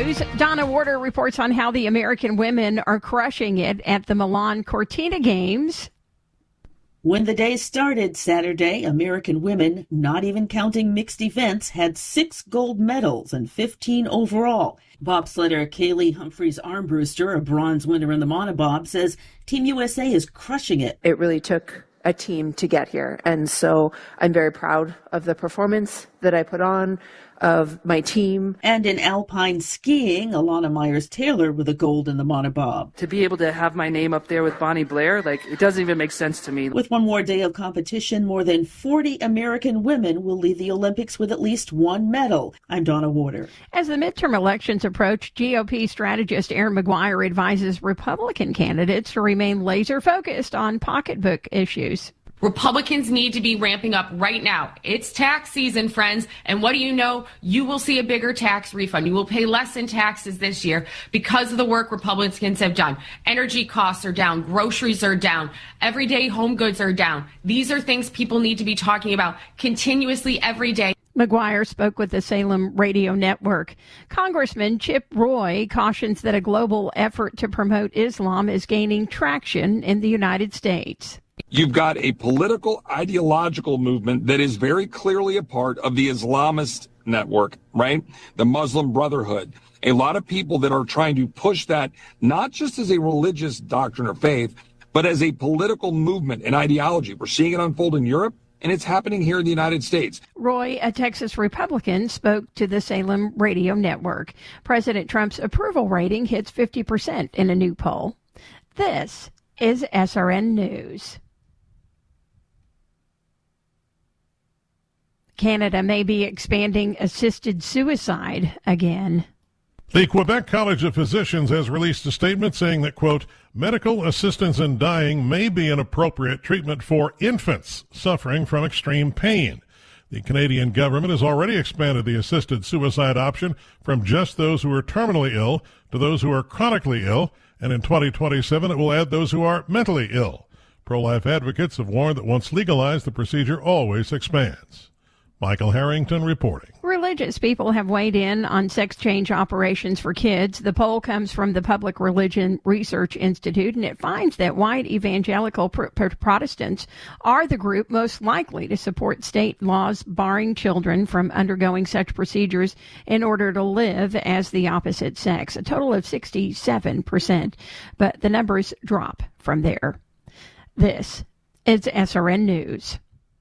news, Donna Warder reports on how the American women are crushing it at the Milan Cortina Games. When the day started Saturday, American women, not even counting mixed events, had 6 gold medals and 15 overall. Bobsledder Kaylee Humphreys-Armbruster, a bronze winner in the monobob, says Team USA is crushing it. It really took a team to get here, and so I'm very proud of the performance that I put on, of my team. And in alpine skiing, Alana Myers-Taylor with a gold in the monobob. To be able to have my name up there with Bonnie Blair, it doesn't even make sense to me. With one more day of competition, more than 40 American women will leave the Olympics with at least 1 medal. I'm Donna Warder. As the midterm elections approach, GOP strategist Aaron McGuire advises Republican candidates to remain laser-focused on pocketbook issues. Republicans need to be ramping up right now. It's tax season, friends. And what do you know? You will see a bigger tax refund. You will pay less in taxes this year because of the work Republicans have done. Energy costs are down. Groceries are down. Everyday home goods are down. These are things people need to be talking about continuously every day. McGuire spoke with the Salem Radio Network. Congressman Chip Roy cautions that a global effort to promote Islam is gaining traction in the United States. You've got a political, ideological movement that is very clearly a part of the Islamist network, right? The Muslim Brotherhood. A lot of people that are trying to push that, not just as a religious doctrine or faith, but as a political movement and ideology. We're seeing it unfold in Europe, and it's happening here in the United States. Roy, a Texas Republican, spoke to the Salem Radio Network. President Trump's approval rating hits 50% in a new poll. This is SRN News. Canada may be expanding assisted suicide again. The Quebec College of Physicians has released a statement saying that, quote, medical assistance in dying may be an appropriate treatment for infants suffering from extreme pain. The Canadian government has already expanded the assisted suicide option from just those who are terminally ill to those who are chronically ill, and in 2027 it will add those who are mentally ill. Pro-life advocates have warned that once legalized, the procedure always expands. Michael Harrington reporting. Religious people have weighed in on sex change operations for kids. The poll comes from the Public Religion Research Institute, and it finds that white evangelical Protestants are the group most likely to support state laws barring children from undergoing such procedures in order to live as the opposite sex, a total of 67%. But the numbers drop from there. This is SRN News.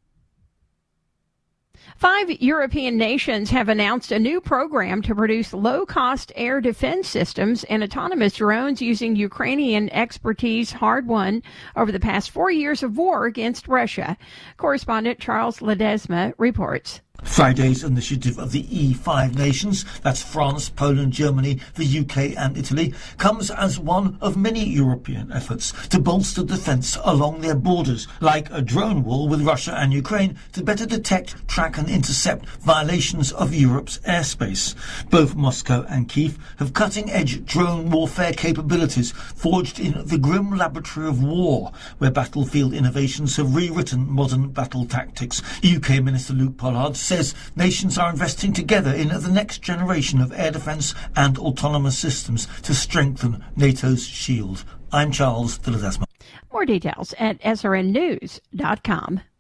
5 European nations have announced a new program to produce low-cost air defense systems and autonomous drones using Ukrainian expertise hard-won over the past 4 years of war against Russia. Correspondent Charles Ledesma reports. Friday's initiative of the E5 nations, that's France, Poland, Germany, the UK and Italy, comes as one of many European efforts to bolster defence along their borders, like a drone wall with Russia and Ukraine, to better detect, track and intercept violations of Europe's airspace. Both Moscow and Kyiv have cutting-edge drone warfare capabilities forged in the grim laboratory of war, where battlefield innovations have rewritten modern battle tactics. UK Minister Luke Pollard says nations are investing together in the next generation of air defence and autonomous systems to strengthen NATO's shield. I'm Charles de Ledesma. More details at srnnews.com.